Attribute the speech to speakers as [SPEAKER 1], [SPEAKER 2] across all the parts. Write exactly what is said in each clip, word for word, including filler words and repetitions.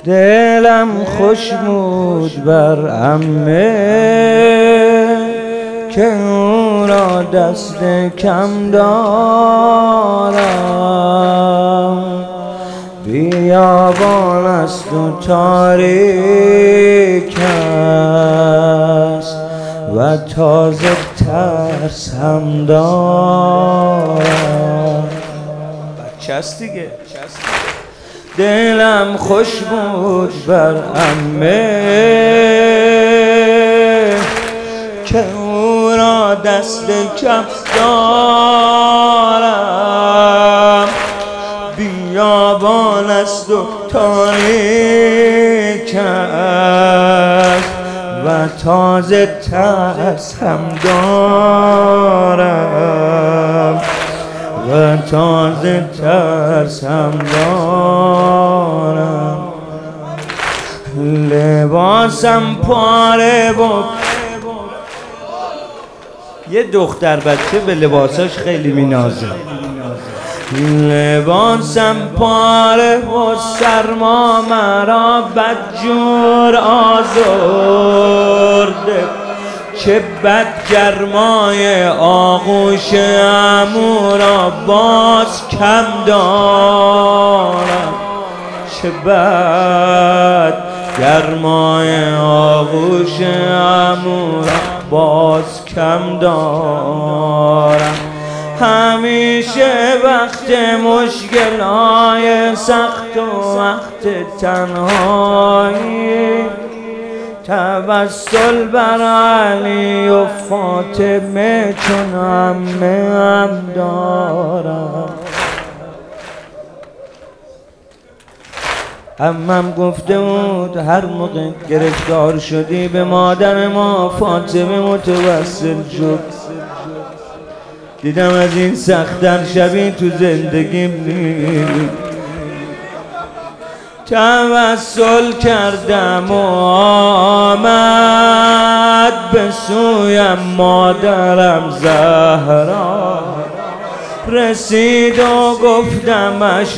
[SPEAKER 1] دلم خوش بود بر عمه که او را دست کم دارم. بیابان است و تاریک است و تازه ترس هم دارم. بچه است دیگه. دلم خوش بود بر عمه که او را دست کم دارم. بیابان است و تاریک است و تازه ترس هم دارم و تازه ترس هم دارم. لباسم پاره بود. یه دختر بچه به لباساش خیلی مینازه. لباسم پاره و سرما مرا بدجور آزرده. چه بد گرمای آغوش عمو را باز کم دارم. چه بد گرمای آغوش عمو را باز کم دارم. همیشه وقت مشکل‌های سخت و وقت تنهایی توسل بر علی و فاطمه چون عمه هم دارم. عمم گفته بود هر موقع گرفتار شدی به مادر ما فاطمه متوسل شد. دیدم از این سخت‌تر شبی تو زندگیم نیست. توسل کردم و آمد به سویم مادرم زهرا. رسید و گفتمش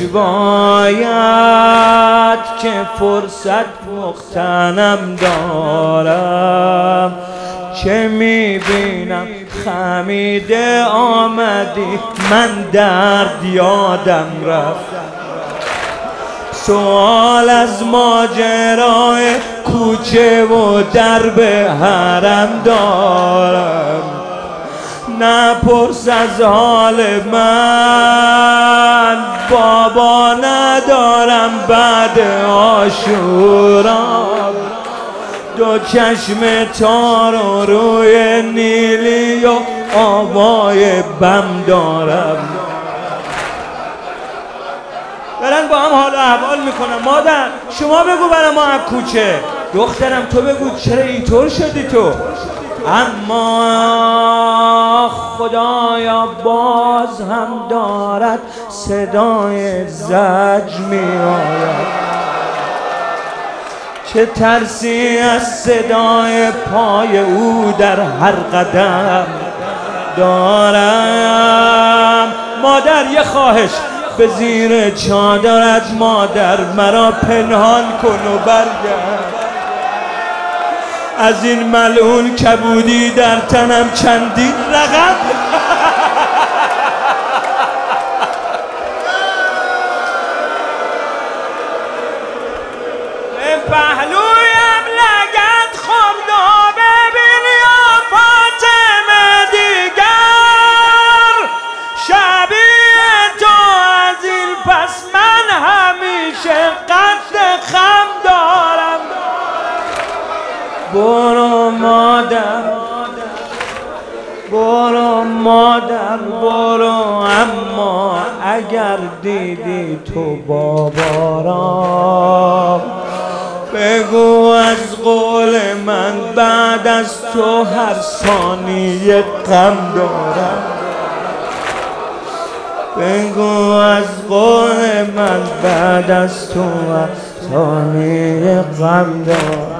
[SPEAKER 1] باید که فرصت مغتنم دارم. چه میبینم خمیده آمدی من درد یادم رفت. سوال از ماجرای کوچه و درب حرم دارم. نپرس از حال من بابا ندارم بعد عاشورا. دو چشم تار و روی نیلی و آوای بم دارم. دارن با هم حال و احوال میکنم. مادر شما بگو برای ما از کوچه. دخترم تو بگو چرا اینطور شدی تو. اما خدایا باز هم دارد صدای زجر میآید. چه ترسی از صدای پای او در هر قدم دارم. مادر یه خواهش به زیر چادرت مادر مرا پنهان کن و برگرد. از این ملعون کبودی در تنم چندین رقم.
[SPEAKER 2] پهلویم لگد خورد و ببین یا فاطمه دیگر. شبیه تو از این پس من همیشه قد خم دارم.
[SPEAKER 1] برو مادر برو مادر برو. اما اگر دیدی تو بابا را بگو از قول من بعد از تو هر ثانیه غم دارم. بگو از قول من بعد از تو هر ثانیه غم دارم.